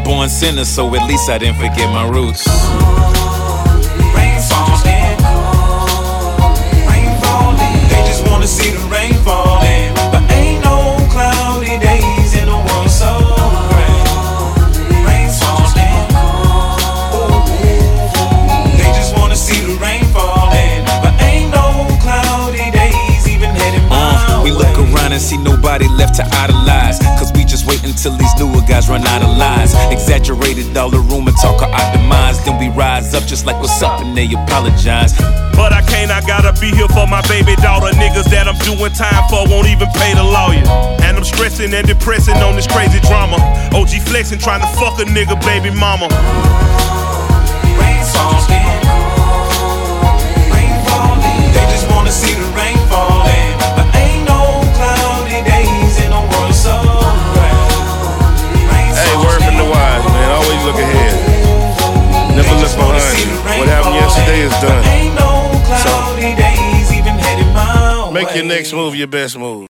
a born sinner, so at least I didn't forget my roots. Rain falling, rain falling. They just wanna see the rain falling, but ain't no cloudy days in the world so great. Rain falling, they just wanna see the rain falling, but ain't no cloudy days even heading my way. We look around and see nobody left to idolize, cause we just wait until these newer guys run out of lies. Exaggerated all the rumor talk of our demise, then we rise up just like what's up and they apologize. But I can't, I gotta be here for my baby daughter. Niggas that I'm doing time for won't even pay the lawyer. And I'm stressing and depressing on this crazy drama. OG flexing, trying to fuck a nigga baby mama. Rain falling, rain falling. They just wanna see the rain falling, but ain't no cloudy days in the world so great. Hey, word from the wise, man. Always look ahead. Never look behind you. What happened yesterday is done. Ain't no cloudy days even heading my way. Make your next move your best move.